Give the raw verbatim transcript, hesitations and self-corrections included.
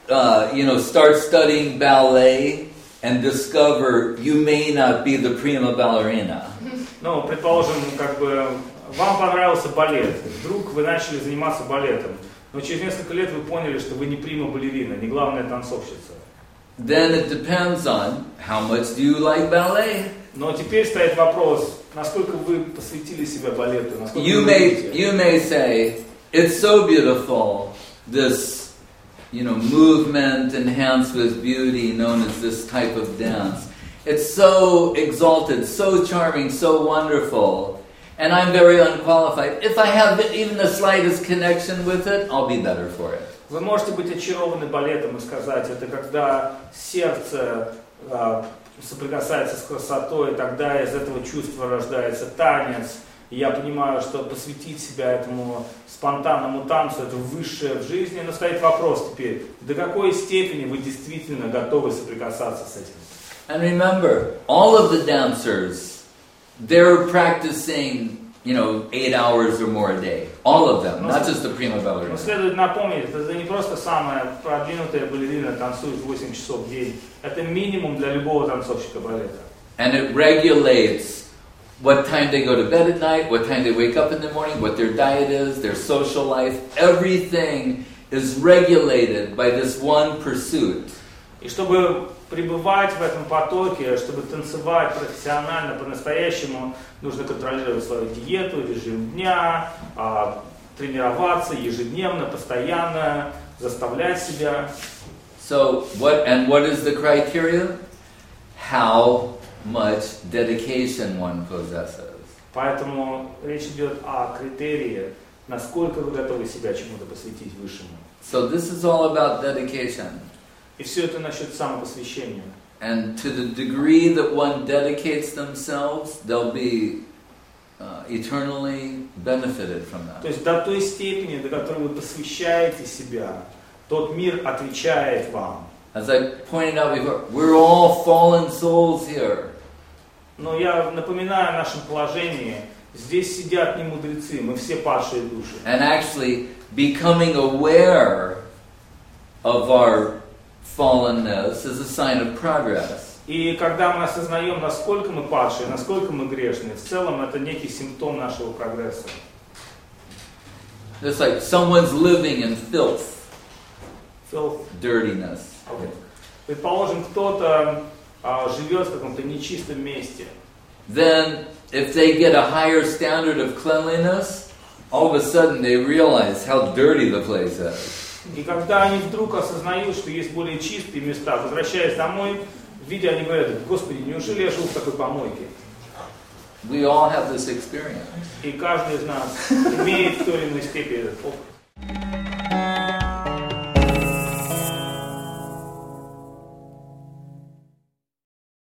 uh, you know, start studying ballet and discover you may not be the prima ballerina. Ну, предположим, как бы вам понравился балет, вдруг вы начали заниматься балетом, но через несколько лет вы поняли, что вы не прима-балерина, не главная танцовщица. Then it depends on how much do you like ballet. Но теперь стоит вопрос, насколько вы посвятили себя балету, насколько You вы may любите. you may say it's so beautiful, this, you know, movement enhanced with beauty known as this type of dance. It's so exalted, so charming, so wonderful, and I'm very unqualified. If I have even the slightest connection with it, I'll be better for it. Вы можете быть очарованы балетом и сказать, это когда сердце а, соприкасается с красотой, тогда из этого чувства рождается танец. И я понимаю, что посвятить себя этому спонтанному танцу, это высшее в жизни. Но стоит вопрос теперь, до какой степени вы действительно готовы соприкасаться с этим? And remember, all of the dancers, they're practicing, you know, eight hours or more a day. All of them, not just the prima Но ballerina. следует напомнить, это не просто самая продвинутая балерина танцует восемь часов в день. Это минимум для любого танцовщика балета. And it regulates what time they go to bed at night, what time they wake up in the morning, what their diet is, their social life. Everything is regulated by this one pursuit. И чтобы пребывать в этом потоке, чтобы танцевать профессионально, по-настоящему, нужно контролировать свою диету, режим дня, а, тренироваться ежедневно, постоянно, заставлять себя. So what and what is the criteria? How much dedication one possesses. Поэтому речь идет о критерии, насколько вы готовы себя чему-то посвятить высшему. So this is all about dedication. И все это насчет самопосвящения. And to the degree that one dedicates themselves, they'll be uh, eternally benefited from that. То есть до той степени, до которой вы посвящаете себя, тот мир отвечает вам. As I pointed out before, we're all fallen souls here. Но я напоминаю о нашем положении. Здесь сидят не мудрецы, мы все падшие души. And actually becoming aware of our fallenness is a sign of progress. И когда мы осознаем, насколько мы падшие, насколько мы грешные, в целом это некий симптом нашего прогресса. It's like someone's living in filth, Filth. dirtiness. Okay. Предположим, кто-то а, живет в каком-то нечистом месте. Then, if they get a higher standard of cleanliness, all of a sudden they realize how dirty the place is. И когда они вдруг осознают, что есть более чистые места, возвращаясь домой, видя, они говорят: Господи, неужели я жил в такой помойке? We all have this experience. И каждый из нас имеет в той или иной степени этот опыт.